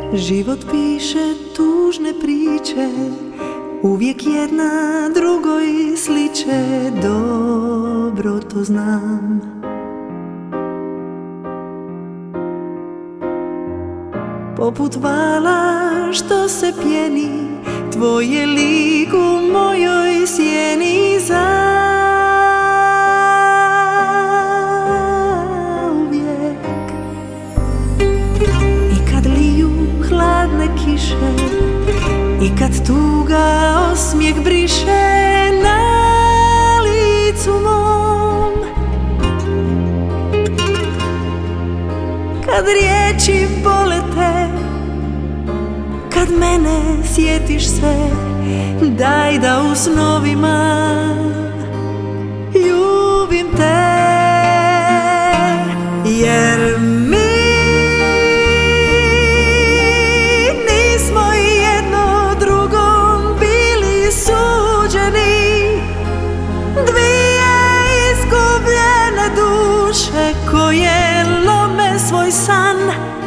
Život piše tužne priče, uvijek jedna drugoj sliče, dobro to znam. Poput vala što se pjeni, tvoj je lik u mojoj sjeni zauvijek. I kad liju hladne kiše, i kad tuga osmijeh briše na licu mom, kad riječi bole te, kad mene sjetiš se, daj da u snovima ljubim te, jer mi nismo jedno drugom bili suđeni, dvije izgubljene duše koje lome svoj san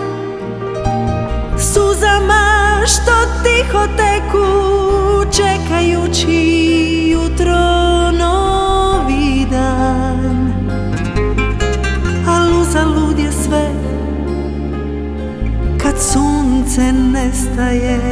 suzama što tiho teku, čekajući jutro novi dan. Al uzalud je sve kad sunce nestaje.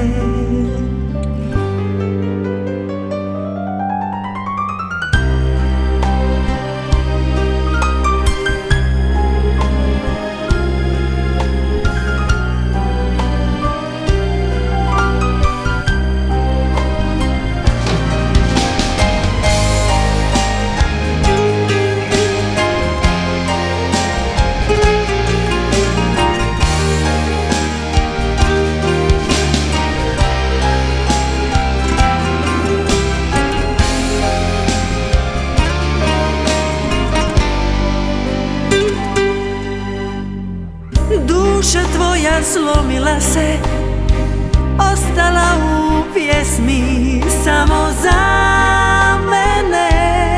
Duša tvoja slomila se, ostala u pjesmi samo za mene.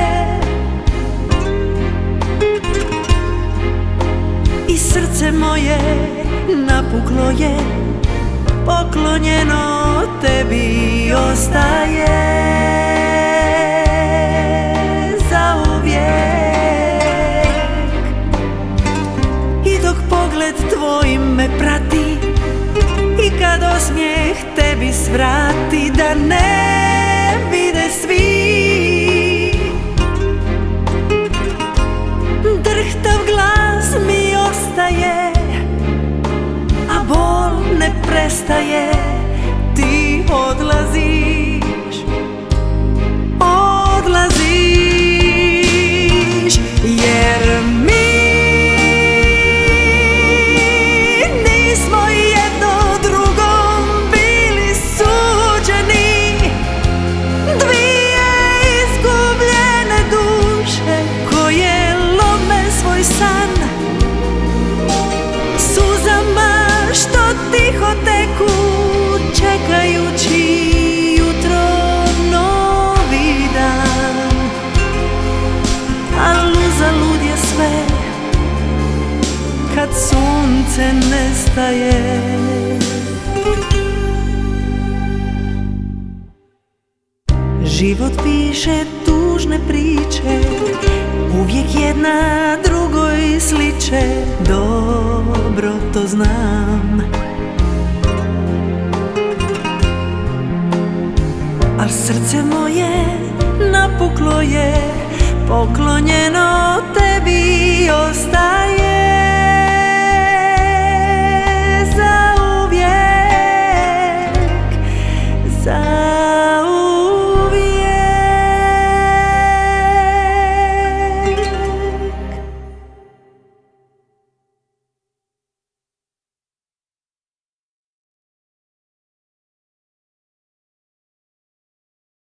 I srce moje napuklo je, poklonjeno tebi ostaje zauvijek. I dok pogled tvoj me prati, i kad osmijeh tebi svrati, da ne vide svi, drhtav glas mi ostaje, a bol ne prestaje. Ti odlaziš, odlaziš, jer mi tiho teku, čekajući jutro novi dan. Al uzalud je sve kad sunce nestaje. Život piše tužne priče, uvijek jedna drugoj sliče, dobro to znam. Al srce moje napuklo je, poklonjeno tebi ostaje.